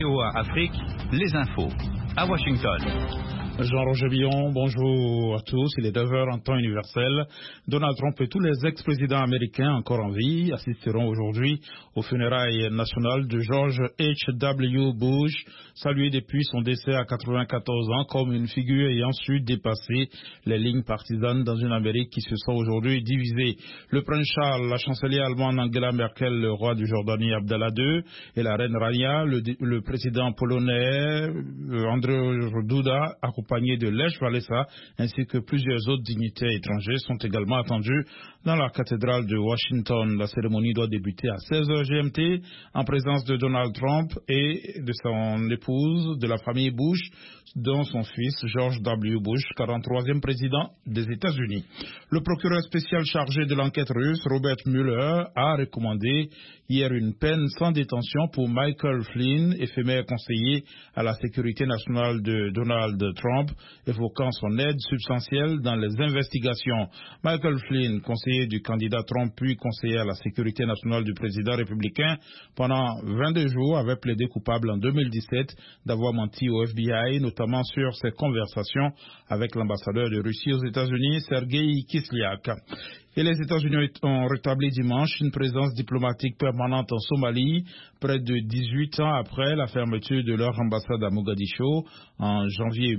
VOA Afrique, les infos. À Washington. Jean-Roger Billon, bonjour à tous. Il est 9h en temps universel. Donald Trump et tous les ex-présidents américains encore en vie assisteront aujourd'hui aux funérailles nationales de George H.W. Bush, salué depuis son décès à 94 ans comme une figure ayant su dépasser les lignes partisanes dans une Amérique qui se sent aujourd'hui divisée. Le prince Charles, la chancelière allemande Angela Merkel, le roi du Jordanie Abdallah II et la reine Rania, le président polonais Andrzej Duda, accompagné de Lech Walesa, ainsi que plusieurs autres dignitaires étrangers sont également attendus dans la cathédrale de Washington. La cérémonie doit débuter à 16h GMT en présence de Donald Trump et de son épouse, de la famille Bush, dont son fils George W. Bush, 43e président des États-Unis. Le procureur spécial chargé de l'enquête russe, Robert Mueller, a recommandé hier une peine sans détention pour Michael Flynn, éphémère conseiller à la sécurité nationale de Donald Trump, évoquant son aide substantielle dans les investigations. Michael Flynn, conseiller du candidat Trump puis conseiller à la sécurité nationale du président républicain pendant 22 jours, avait plaidé coupable en 2017 d'avoir menti au FBI, notamment sur ses conversations avec l'ambassadeur de Russie aux États-Unis, Sergei Kislyak. Et les États-Unis ont rétabli dimanche une présence diplomatique permanente en Somalie, près de 18 ans après la fermeture de leur ambassade à Mogadiscio en janvier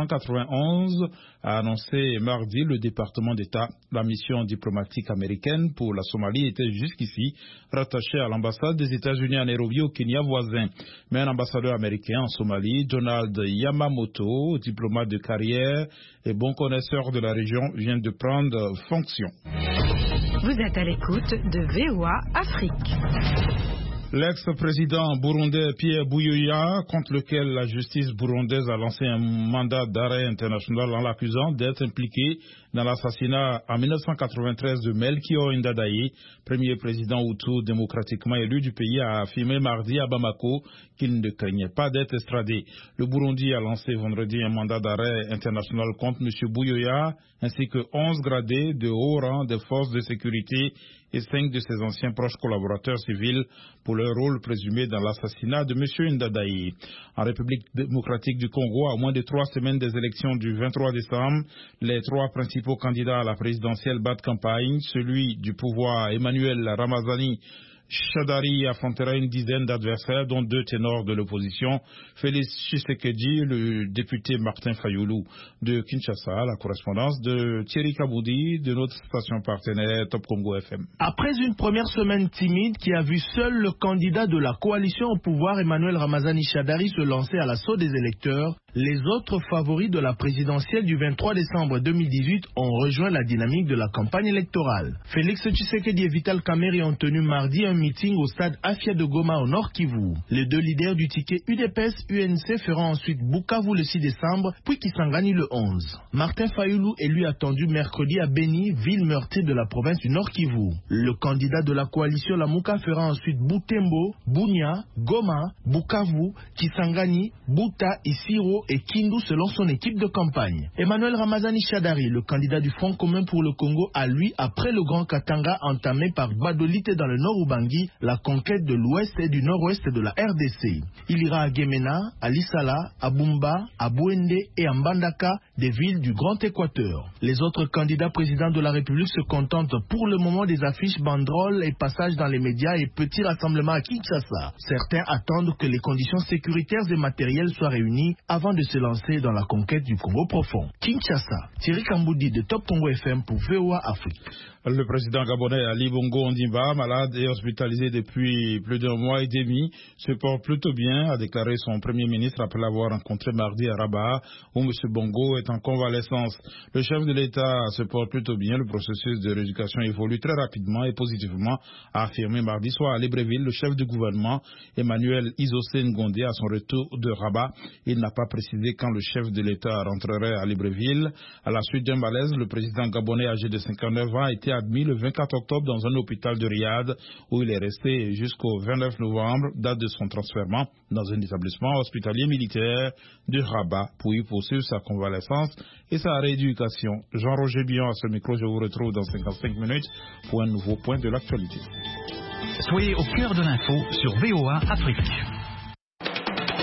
1991, a annoncé mardi le département d'État. La mission diplomatique américaine pour la Somalie était jusqu'ici rattachée à l'ambassade des États-Unis à Nairobi au Kenya voisin. Mais un ambassadeur américain en Somalie, Donald Yamamoto, diplomate de carrière et bon connaisseur de la région, vient de prendre fonction. Vous êtes à l'écoute de VOA Afrique. L'ex-président burundais Pierre Buyoya, contre lequel la justice burundaise a lancé un mandat d'arrêt international en l'accusant d'être impliqué dans l'assassinat en 1993 de Melchior Ndadaye, premier président hutu démocratiquement élu du pays, a affirmé mardi à Bamako qu'il ne craignait pas d'être extradé. Le Burundi a lancé vendredi un mandat d'arrêt international contre M. Buyoya, ainsi que 11 gradés de haut rang des forces de sécurité et 5 de ses anciens proches collaborateurs civils pour leur rôle présumé dans l'assassinat de M. Ndadaye. En République démocratique du Congo, à moins de 3 semaines des élections du 23 décembre, les 3 principaux candidats à la présidentielle battent campagne. Celui du pouvoir, Emmanuel Ramazani Shadari, affrontera une dizaine d'adversaires, dont 2 ténors de l'opposition, Félix Tshisekedi, le député Martin Fayoulou de Kinshasa. La correspondance de Thierry Kaboudi de notre station partenaire Top Congo FM. Après une première semaine timide qui a vu seul le candidat de la coalition au pouvoir, Emmanuel Ramazani Shadari, se lancer à l'assaut des électeurs, les autres favoris de la présidentielle du 23 décembre 2018 ont rejoint la dynamique de la campagne électorale. Félix Tshisekedi et Vital Kamerhe ont tenu mardi un meeting au stade Afia de Goma au Nord Kivu. Les 2 leaders du ticket UDPS-UNC feront ensuite Bukavu le 6 décembre, puis Kisangani le 11. Martin Fayoulou est lui attendu mercredi à Beni, ville meurtrie de la province du Nord Kivu. Le candidat de la coalition Lamuka fera ensuite Butembo, Bunia, Goma, Bukavu, Kisangani, Buta, Isiro et Kindu selon son équipe de campagne. Emmanuel Ramazani Shadari, le candidat du Front commun pour le Congo, a lui, après le Grand Katanga entamé par Badolite dans le Nord Ubangi, la conquête de l'ouest et du nord-ouest de la RDC. Il ira à Gemena, à Lissala, à Bumba, à Bouende et à Mbandaka, des villes du Grand Équateur. Les autres candidats présidents de la République se contentent pour le moment des affiches, banderoles et passages dans les médias et petits rassemblements à Kinshasa. Certains attendent que les conditions sécuritaires et matérielles soient réunies avant de se lancer dans la conquête du Congo profond. Kinshasa, Thierry Kamboudi de Top Congo FM pour VOA Afrique. Le président gabonais Ali Bongo Ondimba, malade et hospitalisé depuis plus d'1 mois et demi, se porte plutôt bien, a déclaré son premier ministre après l'avoir rencontré mardi à Rabat, où M. Bongo est en convalescence. Le chef de l'État se porte plutôt bien. Le processus de rééducation évolue très rapidement et positivement, a affirmé mardi soir à Libreville le chef du gouvernement, Emmanuel Issossé Ngondé, à son retour de Rabat. Il n'a pas précisé quand le chef de l'État rentrerait à Libreville. À la suite d'un malaise, le président gabonais âgé de 59 ans a été admis le 24 octobre dans un hôpital de Riyad où il est resté jusqu'au 29 novembre, date de son transfert dans un établissement hospitalier militaire de Rabat pour y poursuivre sa convalescence et sa rééducation. Jean-Roger Billon à ce micro, je vous retrouve dans 55 minutes pour un nouveau point de l'actualité. Soyez au cœur de l'info sur VOA Afrique.